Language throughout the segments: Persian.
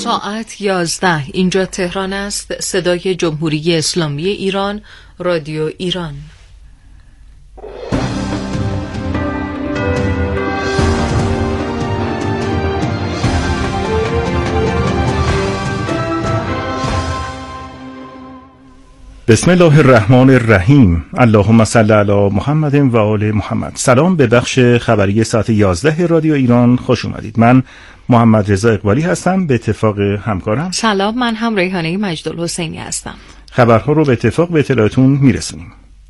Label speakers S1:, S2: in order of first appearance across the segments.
S1: ساعت 11 اینجا تهران است. صدای جمهوری اسلامی ایران، رادیو ایران.
S2: بسم الله الرحمن الرحیم. اللهم صل علی محمد و آل محمد. سلام، به بخش خبری ساعت 11 رادیو ایران خوش اومدید. من محمد رضا اقبالی هستم، به اتفاق همکارم.
S1: سلام، من هم ریحانه مجدالحسینی هستم.
S2: خبرها رو به اتفاق به اطلاعتون میرسونیم.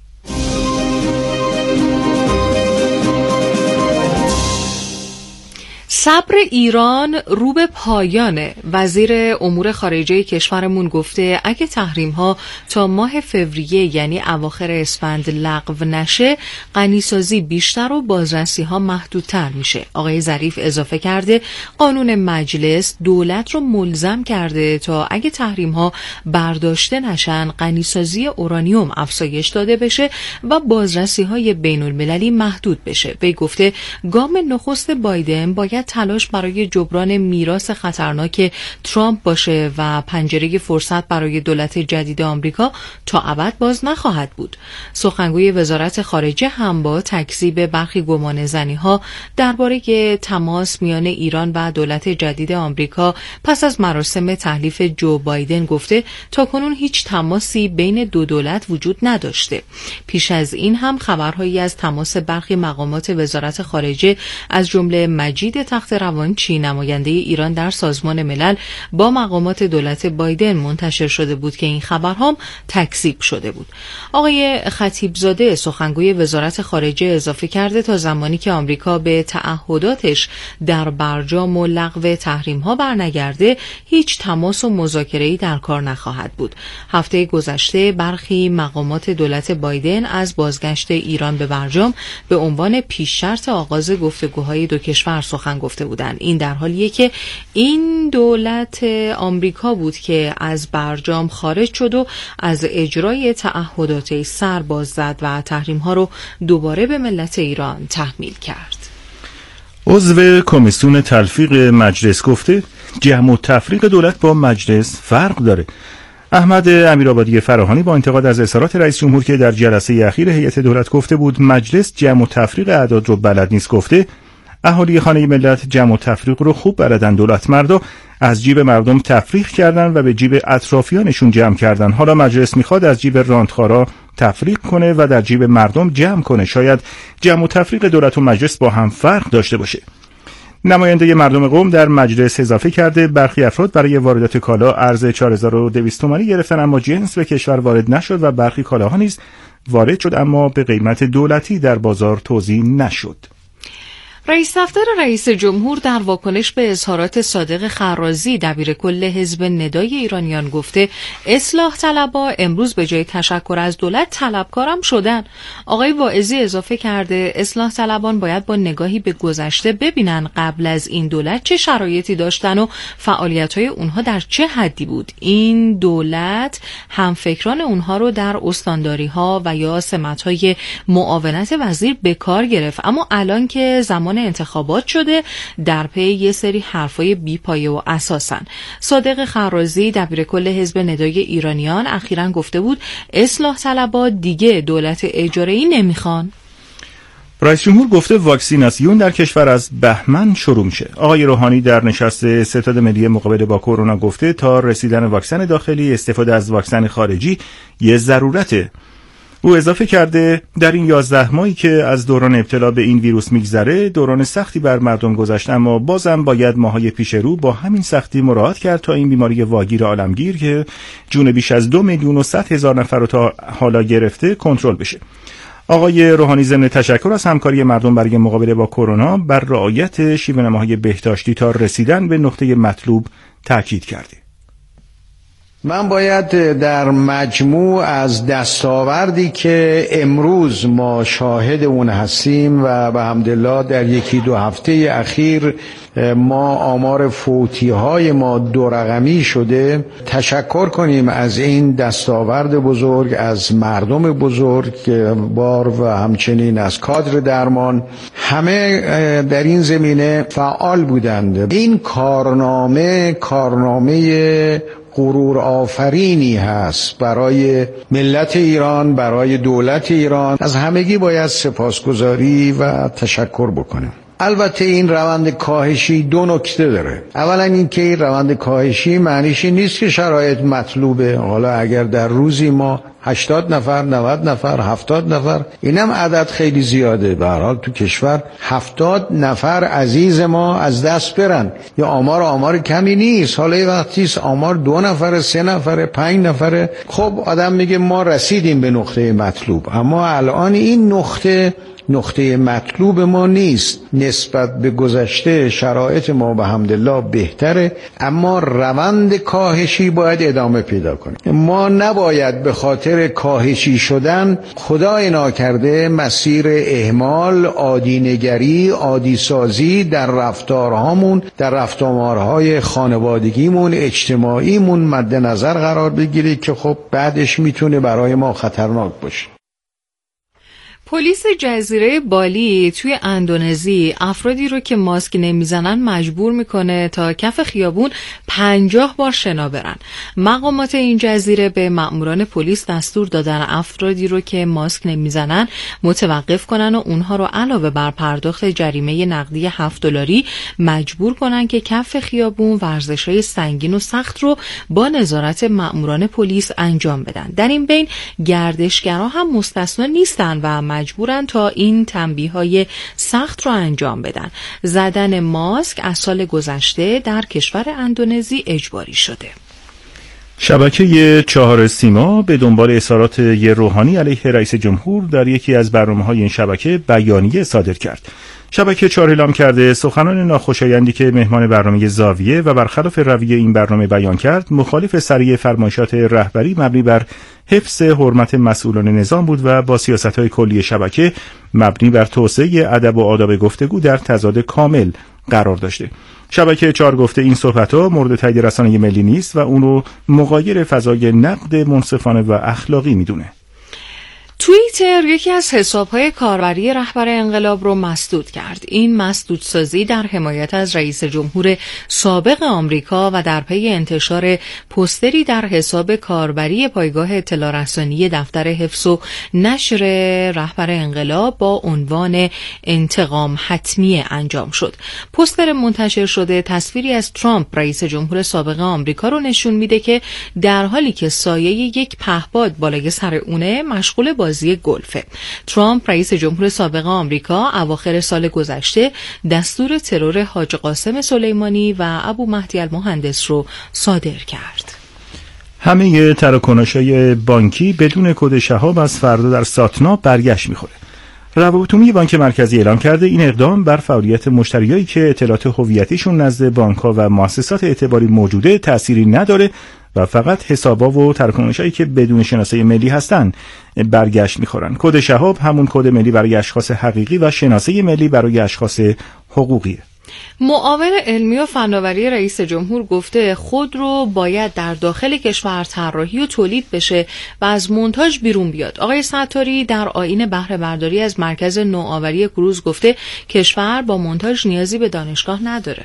S1: صبر ایران رو به پایانه. وزیر امور خارجه کشورمون گفته اگه تحریم‌ها تا ماه فوریه یعنی اواخر اسفند لغو نشه، غنیسازی بیشتر و بازرسی‌ها محدودتر میشه. آقای ظریف اضافه کرده قانون مجلس دولت رو ملزم کرده تا اگه تحریم‌ها برداشته نشن، غنیسازی اورانیوم افزایش داده بشه و بازرسی‌های بین‌المللی محدود بشه. وی گفته گام نخست بایدن باید تلاش برای جبران میراث خطرناک ترامپ باشه و پنجره فرصت برای دولت جدید آمریکا تا ابد باز نخواهد بود. سخنگوی وزارت خارجه هم با تکذیب برخی گمانه‌زنی‌ها درباره تماس میان ایران و دولت جدید آمریکا پس از مراسم تحلیف جو بایدن گفته تاکنون هیچ تماسی بین دو دولت وجود نداشته. پیش از این هم خبرهایی از تماس برخی مقامات وزارت خارجه از جمله مجید تخت روانچی نماینده ایران در سازمان ملل با مقامات دولت بایدن منتشر شده بود که این خبرها تکذیب شده بود. آقای خطیبزاده سخنگوی وزارت خارجه اضافه کرده تا زمانی که آمریکا به تعهداتش در برجام و لغو تحریم‌ها برنگرده، هیچ تماس و مذاکره‌ای در کار نخواهد بود. هفته گذشته برخی مقامات دولت بایدن از بازگشت ایران به برجام به عنوان پیش شرط آغاز گفتگوهای دو کشور سخن گفته بودند. این در حالیه که این دولت آمریکا بود که از برجام خارج شد و از اجرای تعهدات سر باز زد و تحریم‌ها رو دوباره به ملت ایران تحمیل کرد.
S2: عضو کمیسیون تلفیق مجلس گفته جمع و تفریق دولت با مجلس فرق داره. احمد امیرآبادی فراهانی با انتقاد از اظهارات رئیس جمهور که در جلسه اخیر هیئت دولت گفته بود مجلس جمع و تفریق اعداد رو بلد نیست، گفته اهالی خانه ملت جمع و تفریق رو خوب بلدن. دولت مردا از جیب مردم تفریق کردن و به جیب اطرافیانشون جمع کردن. حالا مجلس میخواد از جیب رانتخارا تفریق کنه و در جیب مردم جمع کنه. شاید جمع و تفریق دولت و مجلس با هم فرق داشته باشه. نماینده مردم قم در مجلس اضافه کرده برخی افراد برای واردات کالا ارز 4200 تومانی گرفتن اما جنس به کشور وارد نشد و برخی کالاها نیز وارد شد اما به قیمت دولتی در بازار توزیع نشد.
S1: رئیس دفتر رئیس جمهور در واکنش به اظهارات صادق خرازی دبیر کل حزب ندای ایرانیان گفته اصلاح طلبها امروز به جای تشکر از دولت طلبکارم شدن. آقای واعظی اضافه کرده اصلاح طلبان باید با نگاهی به گذشته ببینن قبل از این دولت چه شرایطی داشتن و فعالیت‌های اونها در چه حدی بود. این دولت همفکران اونها رو در استانداری‌ها و یا سمت‌های معاونت وزیر به کار گرفت، اما الان که زمان انتخابات شده در پی یه سری حرفای بی پایه و اساسن. صادق خرازی دبیر کل حزب ندای ایرانیان اخیراً گفته بود اصلاح طلبها دیگه دولت اجاره‌ای نمیخوان.
S2: رئیس جمهور گفته واکسیناسیون در کشور از بهمن شروع میشه. آقای روحانی در نشست ستاد ملی مقابله با کرونا گفته تا رسیدن واکسن داخلی استفاده از واکسن خارجی یه ضرورته. او اضافه کرده در این 11 ماهی که از دوران ابتلا به این ویروس میگذره دوران سختی بر مردم گذشت، اما بازم باید ماهای پیش رو با همین سختی مراعات کرد تا این بیماری واگیر عالمگیر که جون بیش از 2,100,000 نفر رو تا حالا گرفته کنترل بشه. آقای روحانی ضمن تشکر از همکاری مردم برای مقابله با کرونا بر رعایت شیوه‌نماهای بهداشتی تا رسیدن به نقطه مطلوب تاکید کرده.
S3: من باید در مجموع از دستاوردی که امروز ما شاهد اون هستیم و به حمدالله در یکی دو هفته اخیر ما آمار فوتی‌های ما 2 رقمی شده، تشکر کنیم از این دستاورد بزرگ، از مردم بزرگوار و همچنین از کادر درمان. همه در این زمینه فعال بودند. این کارنامه غرور آفرینی هست برای ملت ایران، برای دولت ایران. از همگی باید سپاسگزاری و تشکر بکنیم. البته این روند کاهشی 2 نکته داره. اولا این که این روند کاهشی معنیش نیست که شرایط مطلوبه. حالا اگر در روزی ما 80 نفر، 90 نفر، 70 نفر، اینم عدد خیلی زیاده. به هر حال تو کشور 70 نفر عزیز ما از دست برن، یا آمار کمی نیست. حالا یه وقتیست آمار 2 نفر، 3 نفر، 5 نفر. خب آدم میگه ما رسیدیم به نقطه مطلوب، اما الان این نقطه مطلوب ما نیست. نسبت به گذشته شرایط ما به حمدالله بهتره، اما روند کاهشی باید ادامه پیدا کنه. ما نباید به خاطر کاهشی شدن خدای ناکرده مسیر اهمال، عادی‌نگری، عادی‌سازی در رفتارهامون، در رفتارهای خانوادگیمون، اجتماعیمون مد نظر قرار بگیره که خب بعدش میتونه برای ما خطرناک باشه.
S1: پلیس جزیره بالی توی اندونزی افرادی رو که ماسک نمیزنن مجبور میکنه تا کف خیابون 50 بار شنا برن. مقامات این جزیره به مأموران پلیس دستور دادن افرادی رو که ماسک نمیزنن متوقف کنن و اونها رو علاوه بر پرداخت جریمه نقدی $7 مجبور کنن که کف خیابون ورزش‌های سنگین و سخت رو با نظارت مأموران پلیس انجام بدن. در این بین گردشگرها هم مستثنا نیستن و مجبورن تا این تنبیه‌های سخت رو انجام بدن. زدن ماسک از سال گذشته در کشور اندونزی اجباری شده.
S2: شبکه 4 سیما به دنبال اظهارات روحانی علیه رئیس جمهور در یکی از برنامه‌های این شبکه بیانیه صادر کرد. شبکه 4 اعلام کرده سخنان ناخوشایندی که مهمان برنامه زاویه و برخلاف رویه این برنامه بیان کرد مخالف سریع فرمایشات رهبری مبنی بر حفظ حرمت مسئولان نظام بود و با سیاست‌های کلی شبکه مبنی بر توسعه ادب و آداب گفتگو در تضاد کامل قرار داشته. شبکه 4 گفته این صحبت‌ها مورد تایید رسانه ملی نیست و اون رو مغایر فضای نقد منصفانه و اخلاقی میدونه.
S1: توییتر یکی از حساب‌های کاربری رهبر انقلاب رو مسدود کرد. این مسدودسازی در حمایت از رئیس جمهور سابق آمریکا و در پی انتشار پوستری در حساب کاربری پایگاه اطلاع رسانی دفتر حفظ و نشر رهبر انقلاب با عنوان انتقام حتمی انجام شد. پوستر منتشر شده تصویری از ترامپ رئیس جمهور سابق آمریکا رو نشون میده که در حالی که سایه یک پهپاد بالای سر اونه مشغول بازی گلفه. ترامپ رئیس جمهور سابق آمریکا اواخر سال گذشته دستور ترور حاج قاسم سلیمانی و ابو مهدی المهندس رو صادر کرد.
S2: همه تراکنش‌های بانکی بدون کد شهاب از فردا در ساتنا برگشت می‌خوره. روابط عمومی بانک مرکزی اعلام کرده این اقدام بر فعالیت مشتریایی که اطلاعات هویتیشون نزد بانک‌ها و مؤسسات اعتباری موجوده تأثیری نداره و فقط حسابا و تراکنش‌هایی که بدون شناسه ملی هستن برگشت می‌خورن. کد شهاب همون کد ملی برای اشخاص حقیقی و شناسه ملی برای اشخاص حقوقیه.
S1: معاون علمی و فناوری رئیس جمهور گفته خودرو باید در داخل کشور طراحی و تولید بشه و از مونتاژ بیرون بیاد. آقای ستاری در آیین بهره برداری از مرکز نوآوری کروز گفته کشور با مونتاژ نیازی به دانشگاه نداره.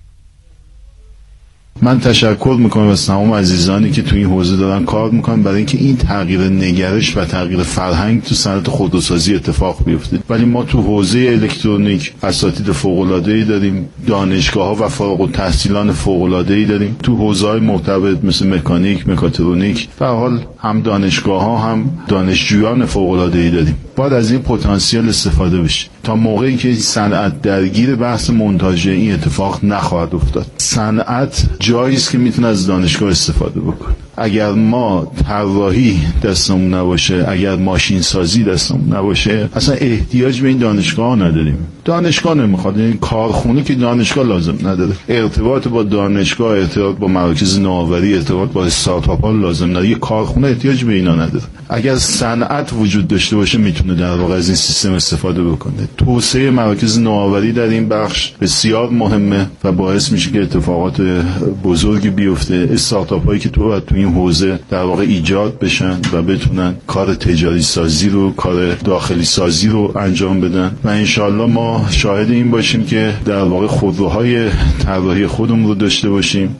S4: من تشکر میکنم از تمام عزیزانی که تو این حوزه دارن کار میکنن برای اینکه این تغییر نگرش و تغییر فرهنگ تو صنعت خودروسازی اتفاق بیفته. ولی ما تو حوزه الکترونیک اساتید فوق‌العاده‌ای داریم، دانشگاه‌ها و فارغ التحصیلان فوق‌العاده‌ای داریم. تو حوزه‌های مرتبط مثل مکانیک، مکاترونیک، به هر حال هم دانشگاه‌ها هم دانشجویان فوق‌العاده‌ای داریم. باید از این پتانسیل استفاده بشه تا موقعی که صنعت درگیر بحث مونتاژ این اتفاق نخواهد افتاد. صنعت جایی است که میتونه از دانشگاه استفاده بکنه. اگر ما طراحی دستمون نباشه، اگر ماشین سازی دستمون نباشه، اصلا احتیاج به این دانشگاه نداریم. دانشگاه نمیخواد، این کارخونه که دانشگاه لازم نداره. ارتباط با دانشگاه، ارتباط با مراکز نوآوری، ارتباط با استارتاپ ها لازم نداره. یه کارخونه احتیاج به اینا نداره. اگر صنعت وجود داشته باشه میتونه در واقع از این سیستم استفاده بکنه. توسعه مراکز نوآوری در این بخش بسیار مهمه و باعث میشه که اتفاقات بزرگی بیفته. استارتاپ هایی که تو این حوزه در واقع ایجاد بشن و بتونن کار تجاری سازی رو، کار داخلی سازی رو انجام بدن و انشالله ما شاهد این باشیم که در واقع خودروهای طراحی خودمون رو داشته باشیم.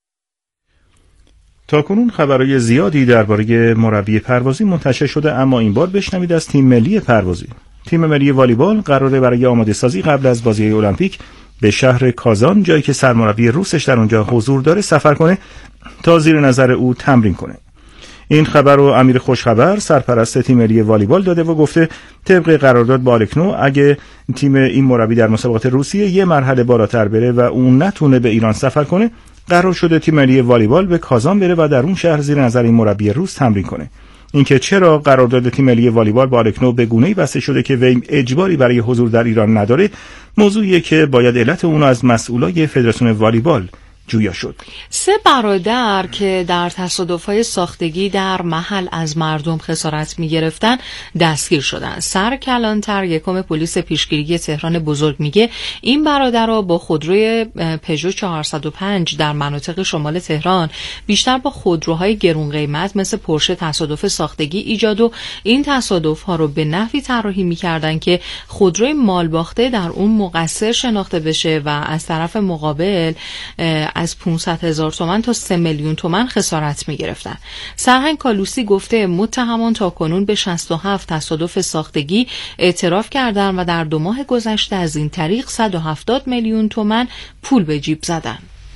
S2: تاکنون خبرهای زیادی درباره مربی پروازی منتشر شده، اما این بار بشنوید از تیم ملی پروازی. تیم ملی والیبال قراره برای آماده سازی قبل از بازی المپیک به شهر کازان، جایی که سرمربی روسش در اونجا حضور داره، سفر کنه تا زیر نظر او تمرین کنه. این خبر رو امیر خوشخبر سرپرست تیم ملی والیبال داده و گفته طبق قرارداد با آلکنو اگه تیم این مربی در مسابقات روسیه یه مرحله بالاتر بره و اون نتونه به ایران سفر کنه، قرار شده تیم ملی والیبال به کازان بره و در اون شهر زیر نظر این مربی روس تمرین کنه. اینکه چرا قرارداد تیم ملی والیبال با آلکنو به گونه‌ای بسته شده که وی اجباری برای حضور در ایران نداره، موضوعیه که باید علت اون از مسئولای فدراسیون والیبال جویا شد.
S1: 3 برادر که در تصادف‌های ساختگی در محل از مردم خسارت می‌گرفتن دستگیر شدند. سرکلانتر یکم پلیس پیشگیری تهران بزرگ میگه این برادرها با خودروی پژو 405 در مناطق شمال تهران بیشتر با خودروهای گرون قیمت مثل پورشه تصادف ساختگی ایجاد و این تصادف‌ها رو به نحوی طراحی می‌کردن که خودروی مالباخته در اون مقصر شناخته بشه و از طرف مقابل از 500,000 تومان تا 3 میلیون تومان خسارت می گرفتن. سرهنگ کالوسی گفته متهمان تا کنون به 67 تصادف ساختگی اعتراف کردند و در 2 ماه گذشته از این طریق 170 میلیون تومان پول به جیب زدن.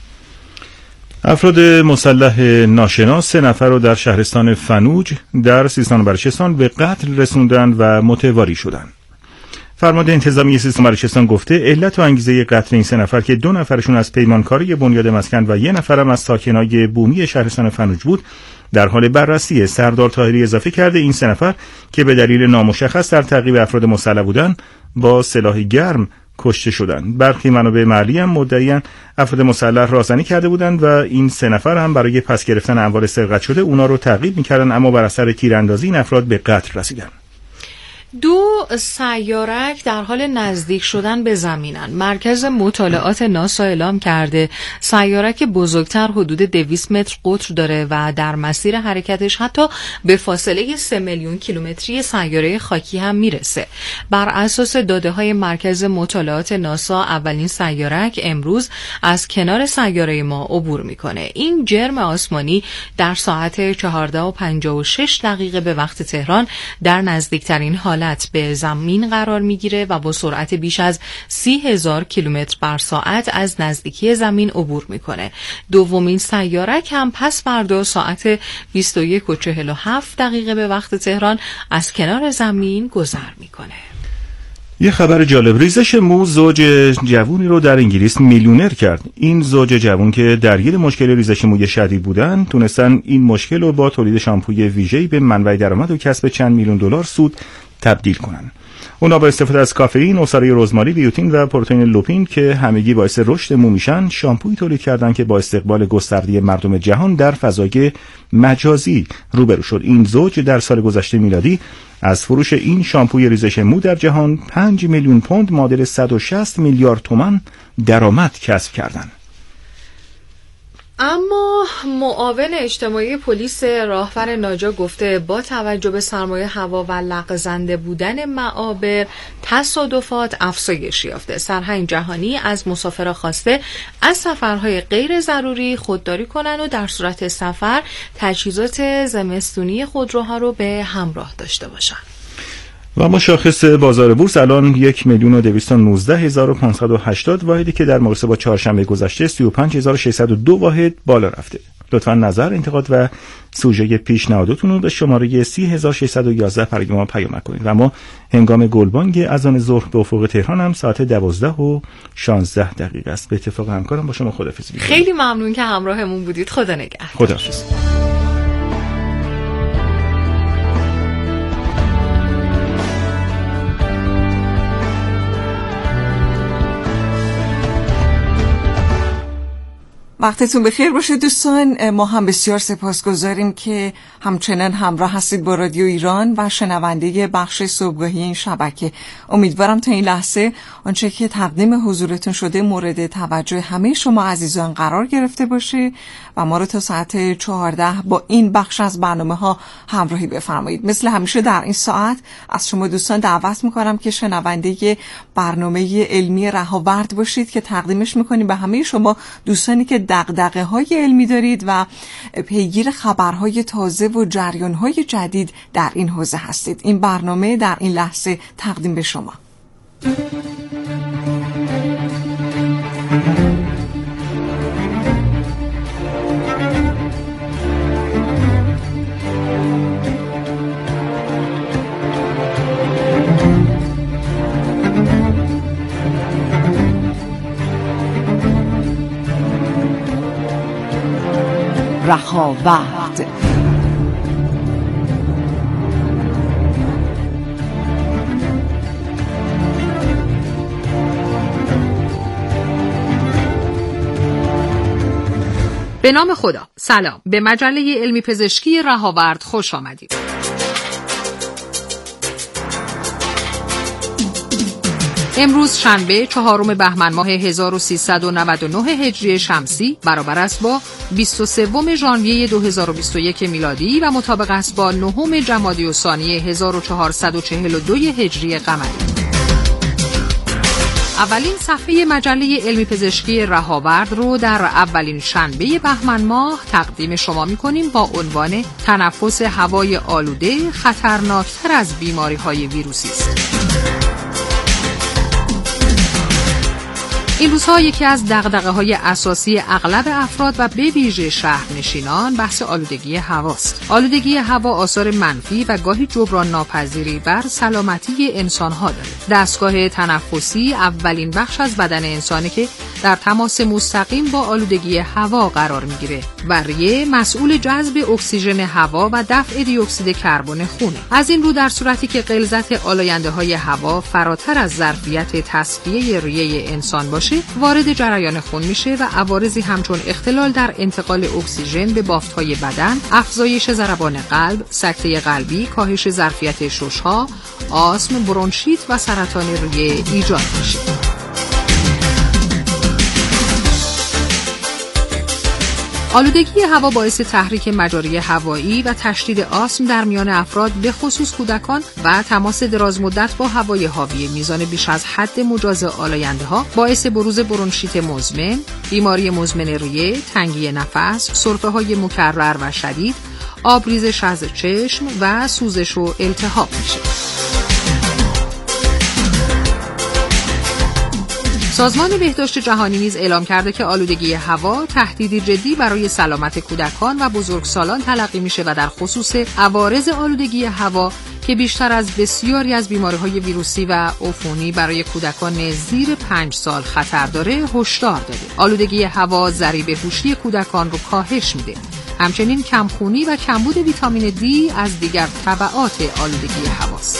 S2: افراد مسلح ناشناس 3 نفر رو در شهرستان فنوج در سیستان و بلوچستان به قتل رسوندن و متواری شدند. فرمانده انتظامی سیستان و بلوچستان گفته علت و انگیزه قتل این 3 نفر که 2 نفرشون از پیمانکاری بنیاد مسکن و 1 نفرم از ساکنای بومی شهرستان فنوج بود، در حال بررسی. سردار طاهری اضافه کرده این 3 نفر که به دلیل نامشخص در تعقیب افراد مسلح بودند با سلاح گرم کشته شدند. برخی منابع محلی هم مدعیان افراد مسلح رازنی کرده بودند و این 3 نفر هم برای پس گرفتن اموال سرقت شده اونا رو تعقیب می‌کردند، اما بر اثر تیراندازی این افراد به قتل رسیدند.
S1: 2 سیارک در حال نزدیک شدن به زمینن. مرکز مطالعات ناسا اعلام کرده سیارک بزرگتر حدود 200 متر قطر داره و در مسیر حرکتش حتی به فاصله 3 میلیون کیلومتری سیاره خاکی هم میرسه. بر اساس داده‌های مرکز مطالعات ناسا اولین سیارک امروز از کنار سیاره ما عبور میکنه. این جرم آسمانی در ساعت 14:56 به وقت تهران در نزدیکترین حالت به زمین قرار میگیره و با سرعت بیش از 30,000 کیلومتر بر ساعت از نزدیکی زمین عبور میکنه. دومین سیارک هم پس فردا ساعت 21:47 به وقت تهران از کنار زمین گذر میکنه.
S2: یه خبر جالب، ریزش مو زوج جوونی رو در انگلیس میلیونر کرد. این زوج جوون که درگیر مشکل ریزش موی شدید بودن تونستن این مشکل رو با تولید شامپوی ویژه‌ای به منبع درآمد و کسب چند میلیون دلار سود تبدیل کنن. اونا با استفاده از کافئین، عصاره رزماری، بیوتین و پروتئین لوپین که همگی باعث رشد مو میشن، شامپویی تولید کردن که با استقبال گسترده مردم جهان در فضای مجازی روبرو شد. این زوج در سال گذشته میلادی از فروش این شامپوی ریزش مو در جهان 5 میلیون پوند معادل 160 میلیارد تومان درآمد کسب کردند.
S1: اما معاون اجتماعی پلیس راهور ناجا گفته با توجه به سرمایه هوا و لغزنده بودن معابر تصادفات افزایش یافته. سرهنگ جهانی از مسافران خواسته از سفرهای غیر ضروری خودداری کنند و در صورت سفر تجهیزات زمستونی خودروها رو به همراه داشته باشند.
S2: و مشاخص بازار بورس الان 1,219,580 واحدی که در مقایسه با چهارشنبه گذشته 35,602 واحد بالا رفته. لطفاً نظر، انتقاد و سوژه پیشنهاداتون رو به شماره 30611 برای ما پیام کنید. و ما هنگام گلبانگ اذان ظهر به افق تهران هم ساعت 12:16 است. به اتفاق همکارم با شما خداحافظی می‌کنم.
S1: خیلی ممنون که همراهمون بودید. خدا نگهدار.
S2: خداحافظ.
S5: وقتتون بخیر باشه دوستان. ما هم بسیار سپاسگزاریم که همچنان همراه هستید با رادیو ایران و شنونده بخش صبحگاهی این شبکه. امیدوارم تا این لحظه آنچه که تقدیم حضورتون شده مورد توجه همه شما عزیزان قرار گرفته باشه و ما رو تا ساعت 14 با این بخش از برنامه ها همراهی بفرمایید. مثل همیشه در این ساعت از شما دوستان دعوت میکنم که شنونده برنامه علمی رهاورد باشید که تقدیمش میکنیم به همه شما دوستانی که دغدغه‌های علمی دارید و پیگیر خبرهای تازه و جریان‌های جدید در این حوزه هستید. این برنامه در این لحظه تقدیم به شما. رهاورد.
S1: به نام خدا. سلام. به مجله علمی پزشکی رهاورد خوش آمدید. امروز شنبه 4 بهمن ماه 1399 هجری شمسی برابر است با 23 ژانویه 2021 میلادی و مطابق است با 9 جمادی الثانی 1442 هجری قمری. اولین صفحه مجله علمی پزشکی رهاورد رو در اولین شنبه بهمن ماه تقدیم شما می‌کنیم با عنوان تنفس هوای آلوده خطرناکتر از بیماری‌های ویروسی است. این روزها یکی از دغدغه‌های اساسی اغلب افراد و به ویژه شهرنشینان بحث آلودگی هواست. آلودگی هوا آثار منفی و گاهی جبران ناپذیری بر سلامتی انسان‌ها دارد. دستگاه تنفسی اولین بخش از بدن انسانی که در تماس مستقیم با آلودگی هوا قرار می‌گیره و ریه مسئول جذب اکسیژن هوا و دفع دی اکسید کربن خونه. از این رو در صورتی که غلظت آلاینده‌های هوا فراتر از ظرفیت تصفیه ریه انسان باشه وارد جریان خون میشه و عوارضی همچون اختلال در انتقال اکسیژن به بافت‌های بدن، افزایش ضربان قلب، سکته قلبی، کاهش ظرفیت شش‌ها، آسم، برونشیت و سرطان ریه ایجاد میشه. آلودگی هوا باعث تحریک مجاری هوایی و تشدید آسم در میان افراد به خصوص کودکان و تماس دراز مدت با هوای حاوی میزان بیش از حد مجاز آلاینده‌ها باعث بروز برونشیت مزمن، بیماری مزمن ریه، تنگی نفس، سرفه‌های مکرر و شدید، آبریزش از چشم و سوزش و التهاب میشه. سازمان بهداشت جهانی نیز اعلام کرده که آلودگی هوا تهدیدی جدی برای سلامت کودکان و بزرگسالان تلقی میشه و در خصوص عوارض آلودگی هوا که بیشتر از بسیاری از بیماری‌های ویروسی و عفونی برای کودکان زیر 5 سال خطر داره هشدار داده. آلودگی هوا ضریب هوشی کودکان رو کاهش میده. همچنین کمخونی و کمبود ویتامین دی از دیگر تبعات آلودگی هواست.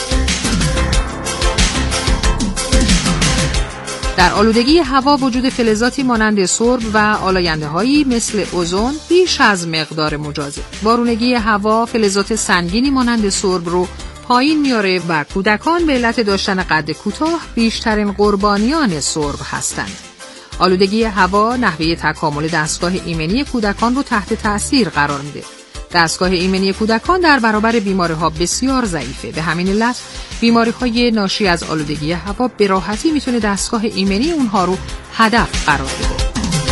S1: در آلودگی هوا وجود فلزاتی مانند سرب و آلاینده‌هایی مثل اوزون بیش از مقدار مجازه. بارونگی هوا فلزات سنگینی مانند سرب رو پایین میاره و کودکان به علت داشتن قد کوتاه بیشترین قربانیان سرب هستند. آلودگی هوا نحوه تکامل دستگاه ایمنی کودکان رو تحت تأثیر قرار میده. دستگاه ایمنی کودکان در برابر بیماری‌ها بسیار ضعیفه. به همین علت بیماری‌های ناشی از آلودگی هوا به راحتی میتونه دستگاه ایمنی اونها رو هدف قرار بده.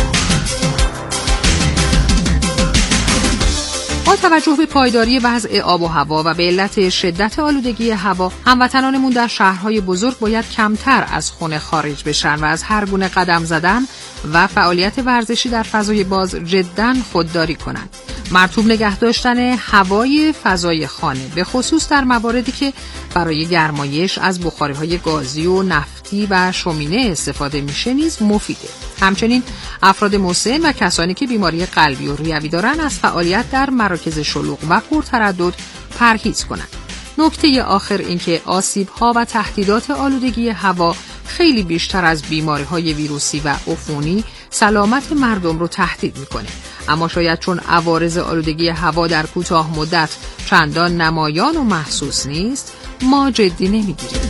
S1: با توجه به پایداری وضع آب و هوا و به علت شدت آلودگی هوا، هموطنانمون در شهرهای بزرگ باید کمتر از خونه خارج بشن و از هر گونه قدم زدن و فعالیت ورزشی در فضای باز جداً خودداری کنند. مرطوب نگه داشتن هوای فضای خانه به خصوص در مواردی که برای گرمایش از بخاری‌های گازی و نفتی و شومینه استفاده میشه نیز مفیده. همچنین افراد مسن و کسانی که بیماری قلبی و ریوی دارن از فعالیت در مراکز شلوغ و پرتردد پرهیز کنند. نکته آخر این که آسیب‌ها و تهدیدات آلودگی هوا
S6: خیلی بیشتر از بیماری‌های ویروسی و عفونی سلامت مردم رو تهدید میکنه. اما شاید چون عوارض آلودگی هوا در کوتاه مدت چندان نمایان و محسوس نیست، ما جدی نمیگیریم.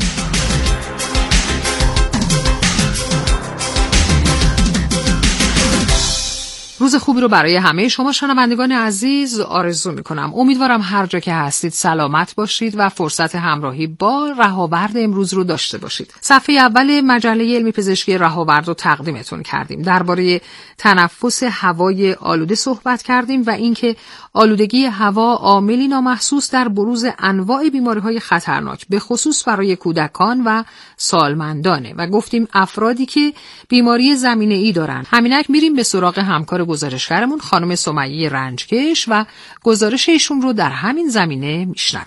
S6: روز خوبی رو برای همه شما شنوندگان عزیز آرزو میکنم. امیدوارم هر جا که هستید سلامت باشید و فرصت همراهی با رهاورد امروز رو داشته باشید. صفحه اول مجله علمی پزشکی رهاورد رو تقدیمتون کردیم. درباره تنفس هوای آلوده صحبت کردیم و اینکه آلودگی هوا عاملی نامحسوس در بروز انواع بیماری‌های خطرناک به خصوص برای کودکان و سالمندانه و گفتیم افرادی که بیماری زمینه‌ای دارن. همینک میریم به سراغ همکار گزارشگرمون خانم سمیه رنجکش و گزارش ایشون رو در همین زمینه میشنویم.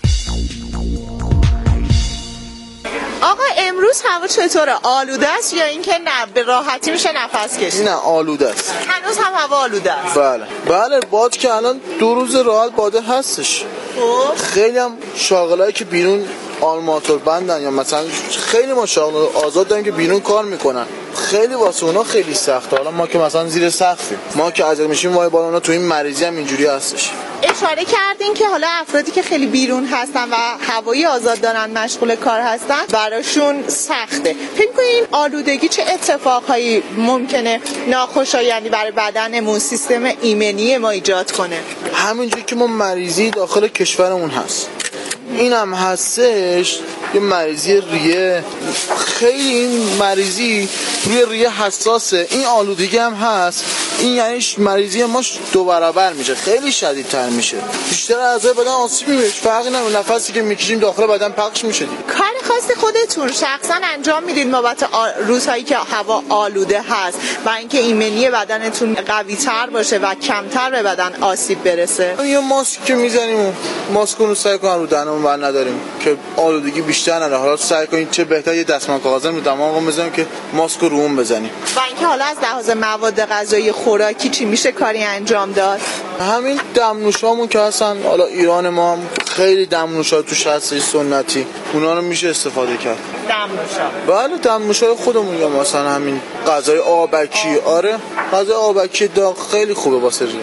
S7: آقا امروز هوا چطوره؟ آلوده است یا اینکه نه به راحتی میشه نفس کشید؟
S8: نه آلوده است.
S7: هنوز هم هوا آلوده است.
S8: بله باد که الان 2 روز راحت باده هستش. خیلی هم شاغلایی که بیرون آلماتور بندن یا مثلا خیلی ما شاغل آزاد داریم که بیرون کار میکنن، خیلی واسه اونا خیلی سخته. حالا ما که مثلا زیر سقفیم، ما که عجله میشیم وای بالا، اونا تو این مریضی هم اینجوری هستش.
S7: اشاره کردین که حالا افرادی که خیلی بیرون هستن و هوایی آزاد دارن مشغول کار هستن براشون سخته. فکر کنین آلودگی چه اتفاقهایی ممکنه ناخوشایندی برای بدنمون، سیستم ایمنی ما ایجاد کنه؟
S8: همینجوری که ما مریضی داخل کشورمون هست، این هم هستش یه مریضی ریه. خیلی این مریضی روی ریه حساسه. این آلودگی هم هست، این یعنی مریضی ما 2 برابر میشه، خیلی شدیدتر میشه، بیشتر اعضای بدن آسیب میبینه. فرقی نمیکنه، نفسی که میکشیم داخل بدن پخش میشه دیگه.
S7: کار خاصی خودتون شخصا انجام میدید بابت روزهایی که هوا آلوده هست و اینکه ایمنی بدنتون قوی تر باشه و کمتر به بدن آسیب برسه؟
S8: یه ماسک که میزنیم، ماسک رو سعی کنیم رو دهنمون بر نداریم که آلودگی بیشتر نره. حالا سعی کنیم چه بهتر یه دستمال کاغذی رو دماغمون بزنیم که ماسک رو اون بزنیم.
S7: و اینکه حالا از لحاظ مواد غذایی خوراکی چی میشه کاری انجام داد؟
S8: همین دمنوشامون که هستن، حالا ایران ما هم خیلی دمنوشا توش هست سنتی، اونا رو میشه استفاده کرد.
S7: دمنوشا؟
S8: بله دمنوشای خودمون، یا مثلا همین غذای آبکی. آره غذای آبکی داغ خیلی خوبه واسه ریه.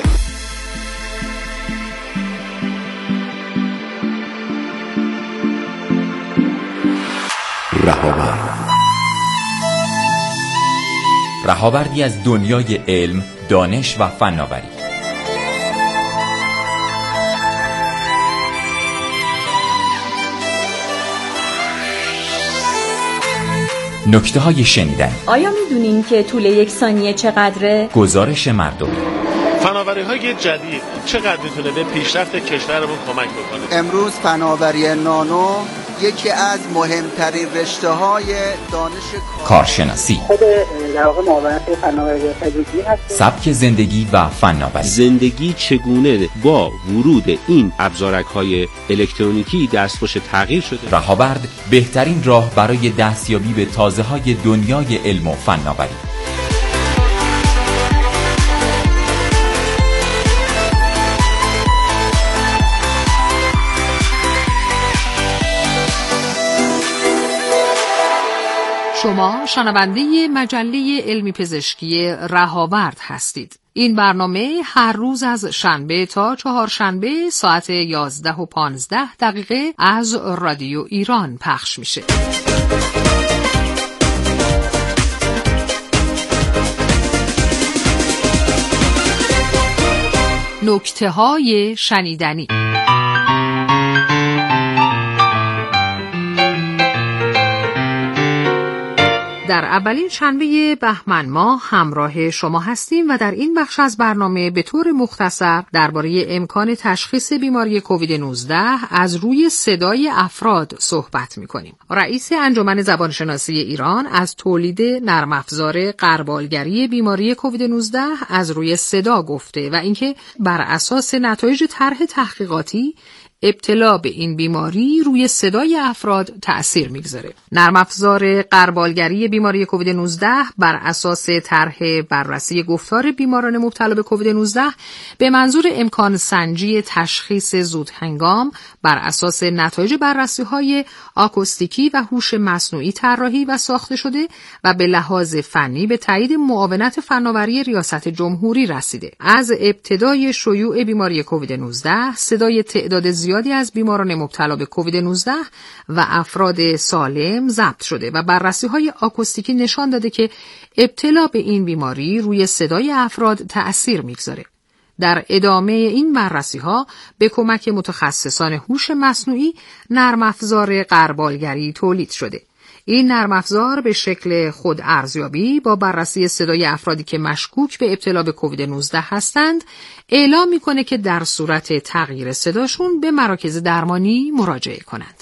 S9: رهاوردی از دنیای علم، دانش و فناوری. نکته‌های شنیدنی.
S10: آیا می‌دونین که طول 1 ثانیه چقدره؟
S9: گزارش مردم.
S11: فناوری‌های جدید چقدر میتونه به پیشرفت کشورمون کمک بکنه؟
S12: امروز فناوری نانو یکی از مهمترین رشته‌های دانش
S9: کارشناسی،
S13: خود در واقع معاونت فناوری تجربی هست.
S9: سبک زندگی و فناوری.
S14: زندگی چگونه با ورود این ابزارک‌های الکترونیکی دستخوش تغییر شده.
S9: رهاورد بهترین راه برای دستیابی به تازه‌های دنیای علم و فناوری.
S6: شما شنونده مجله علمی پزشکی رهاورد هستید. این برنامه هر روز از شنبه تا چهارشنبه ساعت 11:15 از رادیو ایران پخش میشه. نکته‌های شنیدنی. در اولین شنبه بهمن ماه همراه شما هستیم و در این بخش از برنامه به طور مختصر درباره امکان تشخیص بیماری کووید 19 از روی صدای افراد صحبت می‌کنیم. رئیس انجمن زبانشناسی ایران از تولید نرم افزار غربالگری بیماری کووید 19 از روی صدا گفته و اینکه بر اساس نتایج طرح تحقیقاتی ابتلا به این بیماری روی صدای افراد تأثیر میگذاره. نرم افزار غربالگری بیماری کووید 19 بر اساس طرح بررسی گفتار بیماران مبتلا به کووید 19 به منظور امکان سنجی تشخیص زودهنگام بر اساس نتایج بررسی‌های آکوستیکی و هوش مصنوعی طراحی و ساخته شده و به لحاظ فنی به تایید معاونت فناوری ریاست جمهوری رسیده. از ابتدای شیوع بیماری کووید 19 صدای تعداد زیادی از بیماران مبتلا به کووید 19 و افراد سالم ضبط شده و بررسی‌های آکوستیکی نشان داده که ابتلا به این بیماری روی صدای افراد تأثیر می‌گذاره. در ادامه این بررسی‌ها به کمک متخصصان هوش مصنوعی نرم افزار غربالگری تولید شده. این نرم افزار به شکل خود ارزیابی با بررسی صدای افرادی که مشکوک به ابتلا به کووید 19 هستند اعلام میکنه که در صورت تغییر صداشون به مراکز درمانی مراجعه کنند.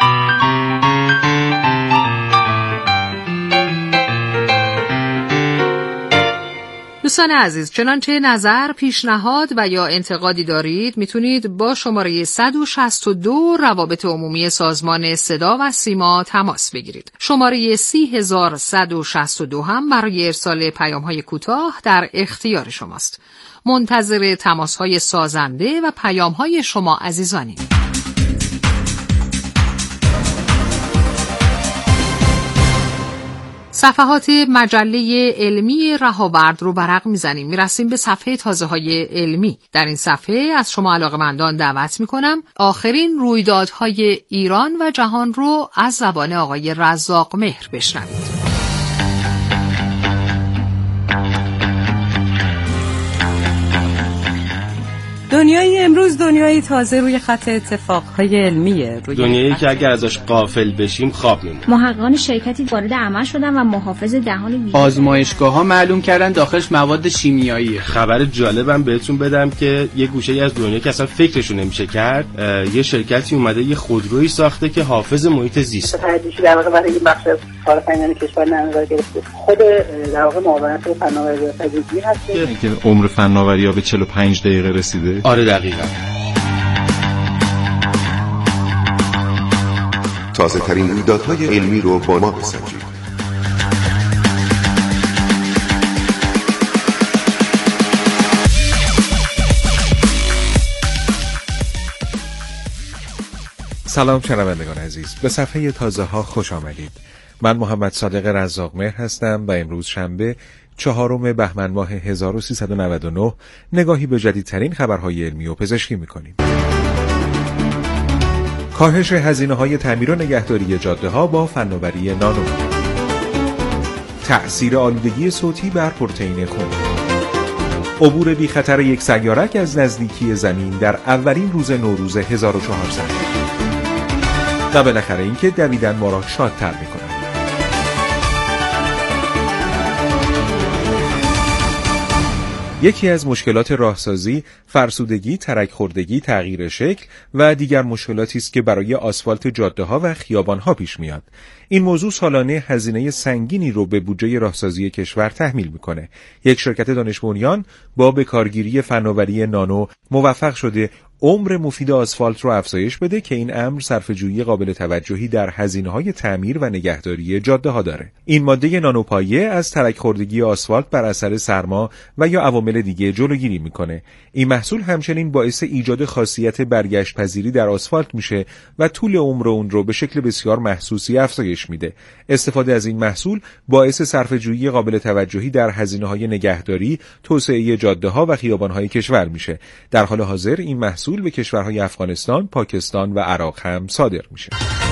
S6: دوستان عزیز، چنانچه نظر، پیشنهاد و یا انتقادی دارید میتونید با شماره 162 روابط عمومی سازمان صدا و سیما تماس بگیرید. شماره 30162 هم برای ارسال پیام‌های کوتاه در اختیار شماست. منتظر تماس‌های سازنده و پیام‌های شما عزیزانیم. صفحات مجله علمی رهاورد رو برق میزنیم. میرسیم به صفحه تازه‌های علمی. در این صفحه از شما علاقه‌مندان دعوت میکنم آخرین رویدادهای ایران و جهان رو از زبان آقای رزاق مهر بشنوید.
S15: دنیای امروز دنیای تازه روی خط اتفاقهای علمیه.
S16: دنیایی که اگر ازش غافل بشیم خواب میمونیم.
S17: محققان شرکتی وارد عمل شدن و محافظ دهان
S18: آزمایشگاه‌ها معلوم کردن داخلش مواد شیمیاییه.
S16: خبر جالبم بهتون بدم که یه گوشه‌ای از دنیا که اصلا فکرشو نمیشه کرد، یه شرکتی اومده یه خودرویی ساخته که حافظ محیط زیست.
S13: تحقیقی در واقع برای این بخش کار فنی کشور نظر گرفته. خود در واقع معاونت فناوری تجربی هست
S19: که عمر فناوری‌ها به 45 دقیقه رسیده.
S16: آره دقیقاً.
S20: تازه ترین رویدادهای علمی رو با ما بسنجید.
S21: سلام شنوندگان عزیز، به صفحه تازه ها خوش آمدید. من محمد صادق رزاق مهر هستم و امروز شنبه 4 بهمن ماه 1399 نگاهی به جدیدترین خبرهای علمی و پزشکی می‌کنیم. کاهش هزینه‌های تعمیر و نگهداری جاده‌ها با فناوری نانو. تأثیر آلودگی صوتی بر پروتئین خون. عبور بی خطر یک سیارک از نزدیکی زمین در اولین روز نوروز 1400. و بالاخره اینکه دویدن ما را شادتر می‌کند. یکی از مشکلات راهسازی فرسودگی، ترک خوردگی، تغییر شکل و دیگر مشکلاتی است که برای آسفالت جاده‌ها و خیابان‌ها پیش میاد. این موضوع سالانه هزینه سنگینی رو به بودجه راهسازی کشور تحمیل میکنه. یک شرکت دانش بنیان با بکارگیری فناوری نانو موفق شده عمر مفید آسفالت رو افزایش بده که این امر صرفه‌جویی قابل توجهی در هزینه‌های تعمیر و نگهداری جاده‌ها داره. این ماده نانوپایه از ترک خوردگی آسفالت بر اثر سرما و یا عوامل دیگه جلوگیری میکنه. این محصول همچنین باعث ایجاد خاصیت برگشت پذیری در آسفالت میشه و طول عمر اون رو به شکل بسیار محسوسی افزایش میده. استفاده از این محصول باعث صرفه‌جویی قابل توجهی در هزینه‌های نگهداری، توسعه جاده‌ها و خیابان‌های کشور میشه. در حال حاضر این محصول به کشورهای افغانستان، پاکستان و عراق هم صادر میشه.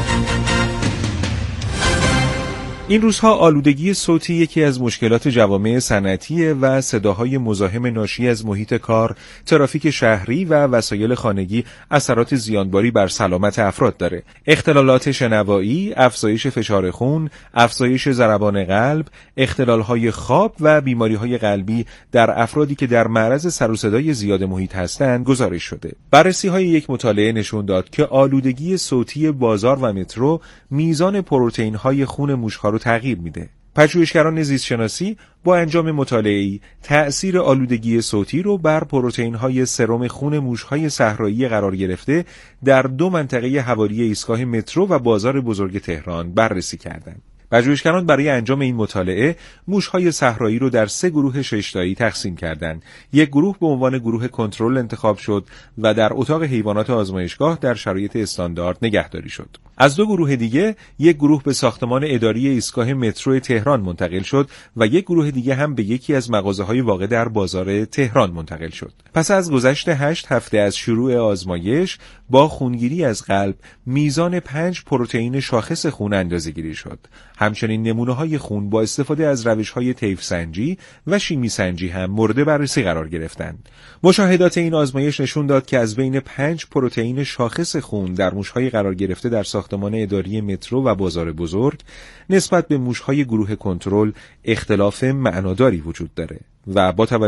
S21: این روزها آلودگی صوتی یکی از مشکلات جوامع صنعتی و صداهای مزاحم ناشی از محیط کار، ترافیک شهری و وسایل خانگی اثرات زیانباری بر سلامت افراد داره. اختلالات شنوایی، افزایش فشار خون، افزایش ضربان قلب، اختلالهای خواب و بیماریهای قلبی در افرادی که در معرض سر و صدای زیاد محیط هستند گزارش شده. بررسی‌های یک مطالعه نشون داد که آلودگی صوتی بازار و مترو میزان پروتئین‌های خون موش‌ها رو تغییر میده. پژوهشگران زیستشناسی با انجام مطالعه‌ای تأثیر آلودگی صوتی رو بر پروتئین‌های سرم خون موش‌های صحرایی قرار گرفته در 2 منطقه حوالی ایستگاه مترو و بازار بزرگ تهران بررسی کردند. پژوهشگران برای انجام این مطالعه موش‌های صحرایی رو در 3 گروه 6 تایی تقسیم کردند. یک گروه به عنوان گروه کنترل انتخاب شد و در اتاق حیوانات آزمایشگاه در شرایط استاندارد نگهداری شد. از 2 گروه دیگه، یک گروه به ساختمان اداری ایستگاه مترو تهران منتقل شد و یک گروه دیگه هم به یکی از مغازه‌های واقع در بازار تهران منتقل شد. پس از گذشت 8 هفته از شروع آزمایش، با خونگیری از قلب میزان 5 پروتئین شاخص خون اندازه‌گیری شد. همچنین نمونه‌های خون با استفاده از روش‌های طیف سنجی و شیمی سنجی هم مورد بررسی قرار گرفتند. مشاهدات این آزمایش نشون داد که از بین 5 پروتئین شاخص خون در موش‌های قرار گرفته در ساختمان اداری مترو و بازار بزرگ نسبت به موش‌های گروه کنترل اختلاف معناداری وجود داره و با